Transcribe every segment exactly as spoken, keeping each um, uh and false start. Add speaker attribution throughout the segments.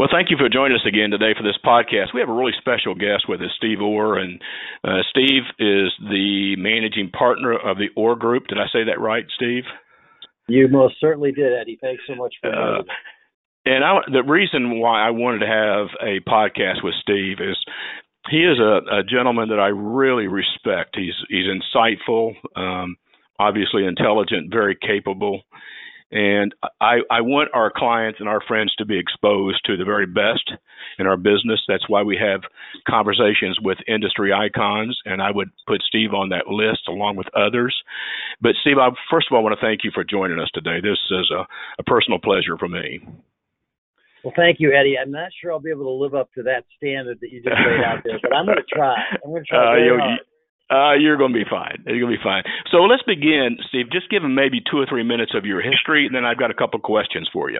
Speaker 1: Well, thank you for joining us again today for this podcast. We have a really special guest with us, Steve Orr, and uh, Steve is the managing partner of the Orr Group. Did I say that right, Steve?
Speaker 2: You most certainly did, Eddie. Thanks so much for inviting me.
Speaker 1: Uh, and I, the reason why I wanted to have a podcast with Steve is he is a, a gentleman that I really respect. He's he's insightful, um, obviously intelligent, very capable. And I, I want our clients and our friends to be exposed to the very best in our business. That's why we have conversations with industry icons, and I would put Steve on that list along with others. But Steve, I first of all want to thank you for joining us today. This is a, a personal pleasure for me.
Speaker 2: Well, thank you, Eddie. I'm not sure I'll be able to live up to that standard that you just laid out there, but I'm going to try. I'm going to try very
Speaker 1: uh,
Speaker 2: hard.
Speaker 1: Uh, you're going to be fine. You're going to be fine. So let's begin, Steve. Just give them maybe two or three minutes of your history, and then I've got a couple of questions for you.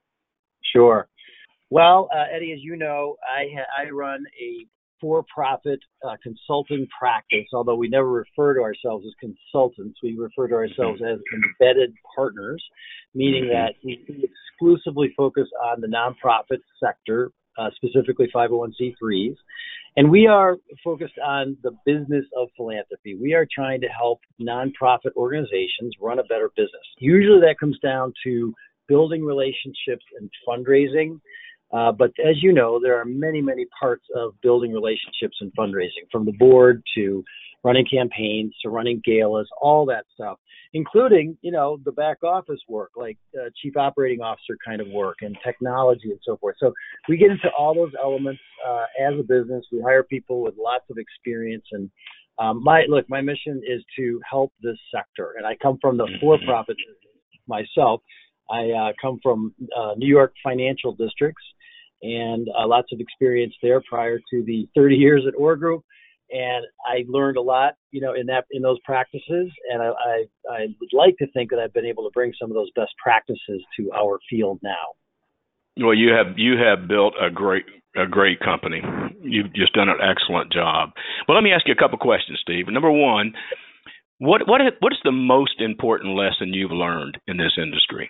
Speaker 2: Sure. Well, uh, Eddie, as you know, I ha- I run a for-profit uh, consulting practice, although we never refer to ourselves as consultants. We refer to ourselves as embedded partners, meaning that we exclusively focus on the nonprofit sector, uh, specifically five oh one c threes. And we are focused on the business of philanthropy. We are trying to help nonprofit organizations run a better business. Usually that comes down to building relationships and fundraising. Uh, but as you know, there are many, many parts of building relationships and fundraising, from the board to running campaigns to running galas, all that stuff, including, you know, the back office work, like uh, chief operating officer kind of work and technology and so forth. So we get into all those elements uh, as a business. We hire people with lots of experience. And um, my look, my mission is to help this sector. And I come from the for-profit myself. I uh, come from uh, New York financial districts and uh, lots of experience there prior to the thirty years at Orr Group. And I learned a lot, you know, in that in those practices. And I, I, I would like to think that I've been able to bring some of those best practices to our field now.
Speaker 1: Well, you have you have built a great a great company. You've just done an excellent job. Well, let me ask you a couple questions, Steve. Number one, what what what is the most important lesson you've learned in this industry?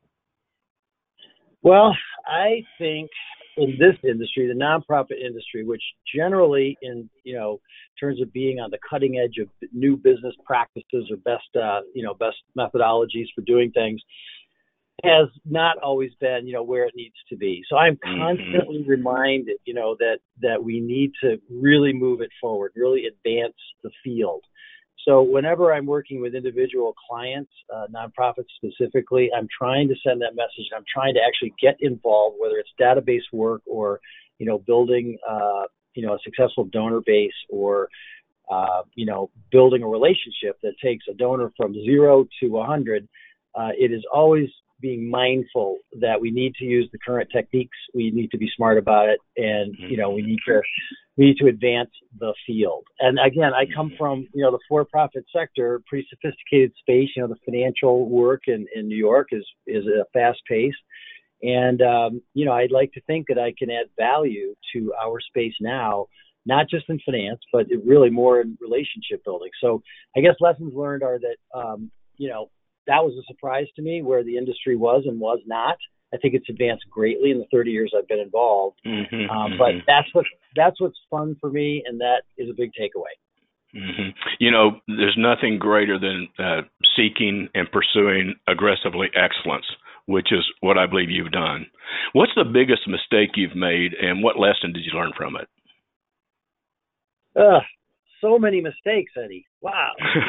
Speaker 2: Well, I think in this industry, the nonprofit industry, which generally in, you know, terms of being on the cutting edge of new business practices or best, uh, you know, best methodologies for doing things, has not always been, you know, where it needs to be. So I'm constantly mm-hmm. reminded, you know, that, that we need to really move it forward, really advance the field. So whenever I'm working with individual clients, uh, nonprofits specifically, I'm trying to send that message. I'm trying to actually get involved, whether it's database work or, you know, building, uh, you know, a successful donor base or, uh, you know, building a relationship that takes a donor from zero to a hundred. Uh, it is always being mindful that we need to use the current techniques. We need to be smart about it. And, you know, we need to, we need to advance the field. And again, I come from, you know, the for-profit sector, pretty sophisticated space. You know, the financial work in, in New York is, is a fast pace. And, um, you know, I'd like to think that I can add value to our space now, not just in finance, but really more in relationship building. So I guess lessons learned are that, um, you know, that was a surprise to me where the industry was and was not. I think it's advanced greatly in the thirty years I've been involved. Mm-hmm, um, mm-hmm. But that's what that's what's fun for me, and that is a big takeaway.
Speaker 1: Mm-hmm. You know, there's nothing greater than uh, seeking and pursuing aggressively excellence, which is what I believe you've done. What's the biggest mistake you've made, and what lesson did you learn from it?
Speaker 2: Uh, so many mistakes, Eddie. Wow.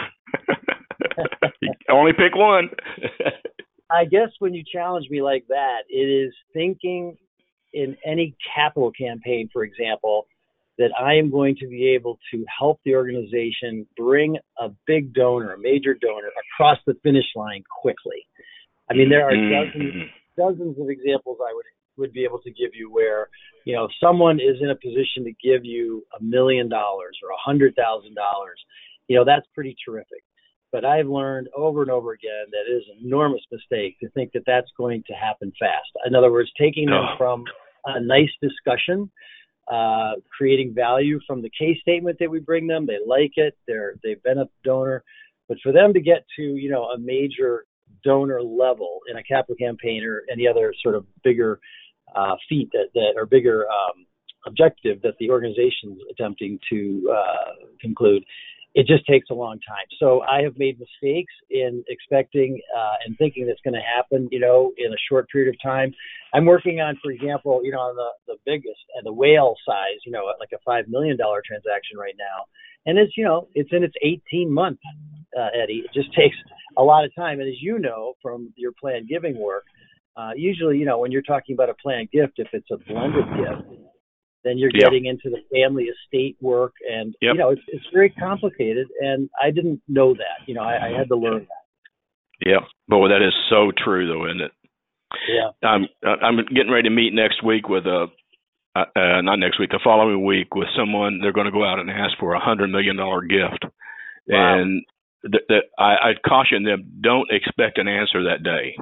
Speaker 1: Only pick one.
Speaker 2: I guess when you challenge me like that, it is thinking in any capital campaign, for example, that I am going to be able to help the organization bring a big donor, a major donor, across the finish line quickly. I mean, there are mm-hmm. dozens, dozens of examples I would would be able to give you where, you know, if someone is in a position to give you a million dollars or a hundred thousand dollars, you know, that's pretty terrific. But I've learned over and over again that it is an enormous mistake to think that that's going to happen fast. In other words, taking them
Speaker 1: oh.
Speaker 2: from a nice discussion, uh, creating value from the case statement that we bring them. They like it. They're, they've been a donor. But for them to get to, you know, a major donor level in a capital campaign or any other sort of bigger uh, feat that, that or bigger um, objective that the organization's attempting to uh, conclude, it just takes a long time. So I have made mistakes in expecting uh, and thinking that's going to happen, you know, in a short period of time. I'm working on, for example, you know, on the, the biggest and the whale size, you know, like a five million dollars transaction right now. And it's, you know, it's in its eighteen month, uh, Eddie. It just takes a lot of time. And as you know, from your planned giving work, uh, usually, you know, when you're talking about a planned gift, if it's a blended gift, then you're
Speaker 1: Yep.
Speaker 2: getting into the family estate work, and
Speaker 1: Yep.
Speaker 2: you know it's it's very complicated. And I didn't know that. You know, I, I had to learn that.
Speaker 1: Yeah, boy, that is so true, though, isn't it?
Speaker 2: Yeah.
Speaker 1: I'm I'm getting ready to meet next week with a uh, uh, not next week, the following week with someone. They're going to go out and ask for a hundred million dollar gift,
Speaker 2: Wow.
Speaker 1: and th- that I, I'd caution them: don't expect an answer that day.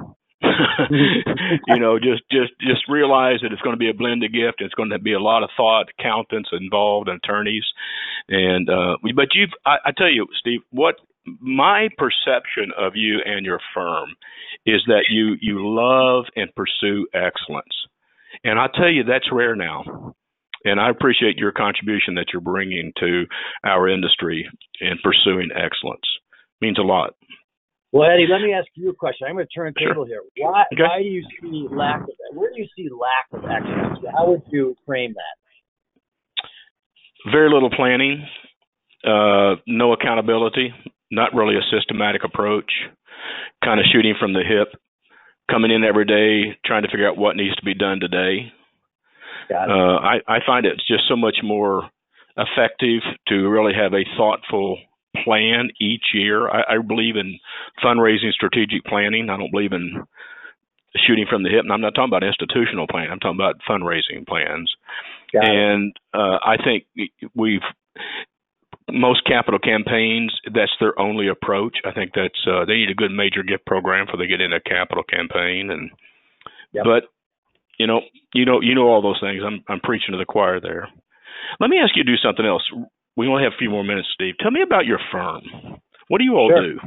Speaker 1: you know, just just just realize that it's going to be a blended gift. It's going to be a lot of thought, accountants involved, attorneys, and uh, but you've I, I tell you, Steve, what my perception of you and your firm is that you you love and pursue excellence, and I tell you that's rare now. And I appreciate your contribution that you're bringing to our industry in pursuing excellence. It means a lot.
Speaker 2: Well, Eddie, let me ask you a question. I'm going to turn the table
Speaker 1: Sure.
Speaker 2: here. Why
Speaker 1: Okay.
Speaker 2: why do you see lack of where do you see lack of excellence? How would you frame that?
Speaker 1: Very little planning, uh, no accountability, not really a systematic approach, kind of shooting from the hip, coming in every day, trying to figure out what needs to be done today.
Speaker 2: Got it.
Speaker 1: Uh, I, I find it's just so much more effective to really have a thoughtful plan each year. I, I believe in fundraising strategic planning. I don't believe in shooting from the hip. And I'm not talking about institutional planning. I'm talking about fundraising plans.
Speaker 2: Got
Speaker 1: and uh, I think we've most capital campaigns, that's their only approach. I think that's uh, they need a good major gift program before they get into a capital campaign. And
Speaker 2: Yep.
Speaker 1: but you know, you know, you know all those things. I'm I'm preaching to the choir there. Let me ask you to do something else. We only have a few more minutes, Steve. Tell me about your firm. What do you all
Speaker 2: Sure.
Speaker 1: do?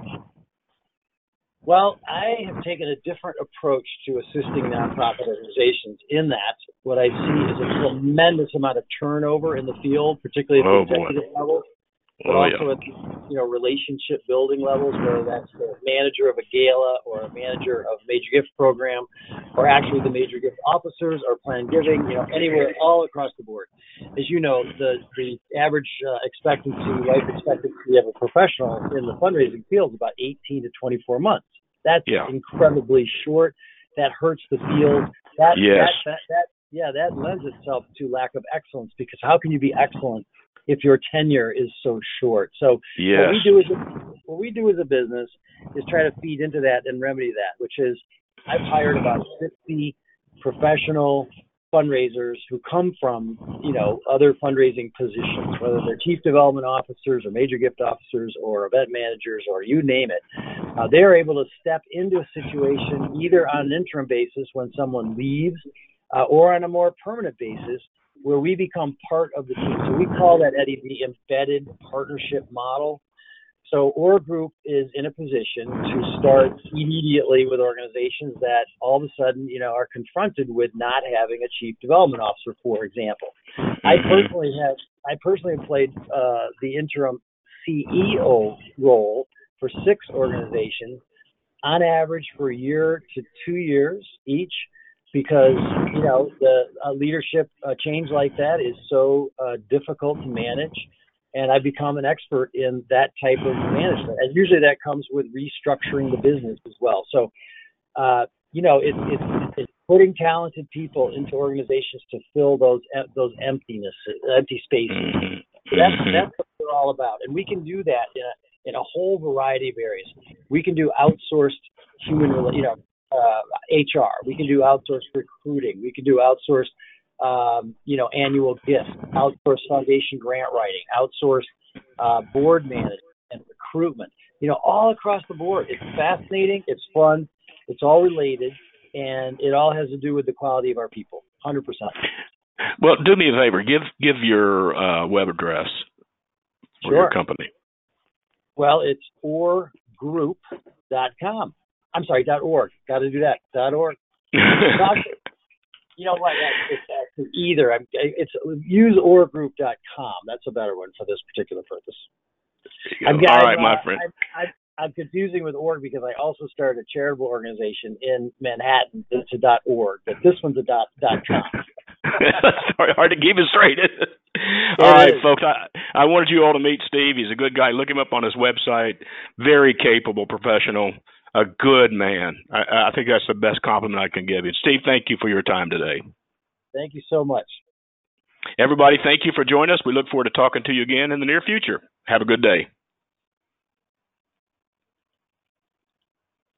Speaker 2: Well, I have taken a different approach to assisting nonprofit organizations in that what I see is a tremendous amount of turnover in the field, particularly at
Speaker 1: Oh,
Speaker 2: the executive
Speaker 1: boy.
Speaker 2: level, but
Speaker 1: Oh,
Speaker 2: also
Speaker 1: yeah.
Speaker 2: at the, you know, relationship building levels, whether that's the manager of a gala or a manager of a major gift program, or actually the major gift officers or planned giving, you know, anywhere, all across the board. As you know, the, the average uh, expectancy, life expectancy of a professional in the fundraising field is about eighteen to twenty-four months. That's
Speaker 1: Yeah.
Speaker 2: incredibly short. That hurts the field. That,
Speaker 1: Yes.
Speaker 2: that, that, that, yeah, that lends itself to lack of excellence, because how can you be excellent if your tenure is so short? So
Speaker 1: Yes.
Speaker 2: what we do as a, what we do as a business is try to feed into that and remedy that, which is I've hired about fifty professional fundraisers who come from, you know, other fundraising positions, whether they're chief development officers or major gift officers or event managers or you name it. Uh, they're able to step into a situation either on an interim basis when someone leaves uh, or on a more permanent basis where we become part of the team. So we call that, Eddie, the embedded partnership model. So Org Group is in a position to start immediately with organizations that all of a sudden, you know, are confronted with not having a chief development officer, for example. Mm-hmm. I personally have, I personally have played uh, the interim C E O role for six organizations, on average for a year to two years each, because, you know, the uh, leadership uh, change like that is so uh, difficult to manage. And I've become an expert in that type of management. And usually that comes with restructuring the business as well. So, uh, you know, it, it, it's putting talented people into organizations to fill those those emptiness, empty spaces.
Speaker 1: Mm-hmm.
Speaker 2: So that's, that's what we're all about. And we can do that in a, in a whole variety of areas. We can do outsourced human, you know, uh, H R. We can do outsourced recruiting. We can do outsourced Um, you know, annual gifts, outsourced foundation grant writing, outsourced uh, board management and recruitment, you know, all across the board. It's fascinating. It's fun. It's all related. And it all has to do with the quality of our people, one hundred percent.
Speaker 1: Well, do me a favor. Give give your uh, web address for
Speaker 2: Sure.
Speaker 1: your company.
Speaker 2: Well, it's org group dot com. I'm sorry, .org. Got to do that. .org. You know what? It's actually either. I'm, it's use or group dot com. That's a better one for this particular purpose. I'm,
Speaker 1: All right,
Speaker 2: I'm,
Speaker 1: my
Speaker 2: uh,
Speaker 1: friend.
Speaker 2: I'm, I'm, I'm confusing with org because I also started a charitable organization in Manhattan. It's a dot org, but this one's a dot dot com.
Speaker 1: Sorry, hard to keep it straight.
Speaker 2: It
Speaker 1: All right,
Speaker 2: is.
Speaker 1: folks. I, I wanted you all to meet Steve. He's a good guy. Look him up on his website. Very capable professional. A good man. I, I think that's the best compliment I can give you. Steve, thank you for your time today.
Speaker 2: Thank you so much.
Speaker 1: Everybody, thank you for joining us. We look forward to talking to you again in the near future. Have a good day.